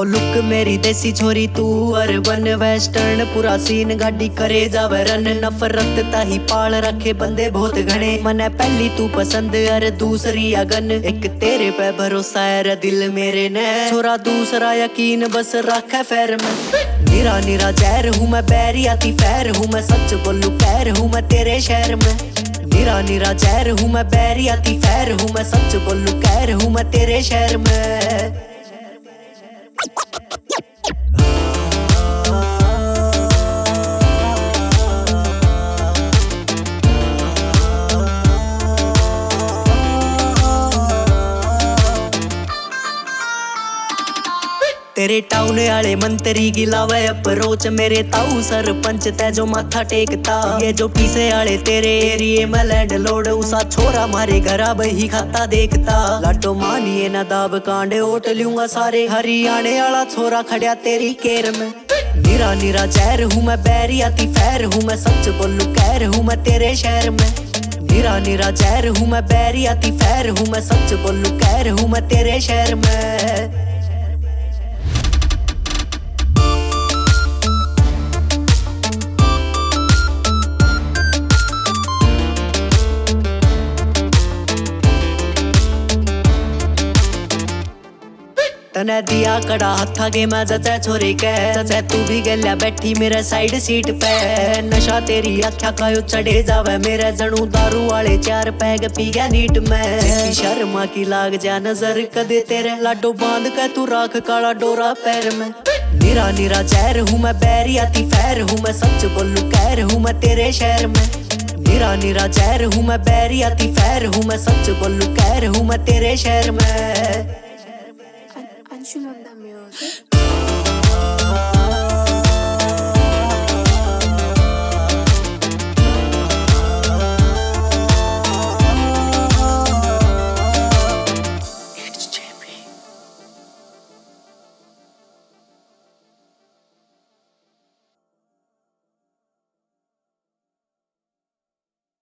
हो लुक मेरी देसी छोरी तू अर्बन वेस्टर्न पूरा सीन गाड़ी करे जावे रन नफरत ताही पाल रखे बंदे बहुत घने मने पहली तू पसंद अरे दूसरी अगन एक तेरे पे भरोसा है दिल मेरे ने छोरा दूसरा यकीन बस रखे फैर में निरा निरा जहर हूँ मैं बैरी आती फैर हूँ मैं सच बोलू पैर हूँ मैं तेरे शहर में निरा निरा जहर हूँ मैं बैरी आती फैर हूँ मैं सच बोलू कैर हूँ मैं तेरे शहर में तेरे टाउन आले मंत्री गिलावे अप्रोच मेरे ताऊ सरपंच तै जो माथा टेकता ये जो पीछे आले तेरे एरिए में लैंड लोड उसा छोरा मारे घरा बही खाता देखता लाटो मानिए ना दाब कांडे ओट लूंगा सारे हरियाणे आला छोरा खड़िया तेरी केर में निरा निरा जहर हूँ मैं बैरी आती फैर हूँ मैं सच बोलू कैर हूँ मैं तेरे शहर में निरा निरा जहर हूँ मैं बैरी आती फैर हूँ मैं सच बोलू कैर हूँ मैं तेरे शहर में तने दिया कड़ा हथा के मैं जचे छोरे के जचे तू भी गलिया बैठी मेरे साइड सीट पे नशा तेरी आख्या कायो चढ़े जावे मेरे जणू दारू वाले 4 पैग पी गया नीट में शर्मा की लाग जा नजर कदे तेरे लाडो बांध के तू राख काला डोरा पैर में निरा निरा जहर हूँ मैं बैरी आती फैर हूँ मैं सच बोलू कैर हूँ मैं तेरे शहर में निरा निरा जहर हूँ मैं बैरी आती फैर हूँ मैं सच बोलू कैर हूँ मैं तेरे शहर में Anshul on the music.